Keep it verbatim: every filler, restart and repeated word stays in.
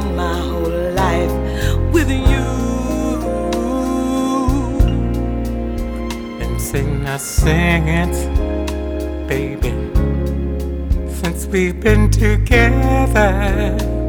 my whole life with you. And sing, I sing it, baby, since we've been together.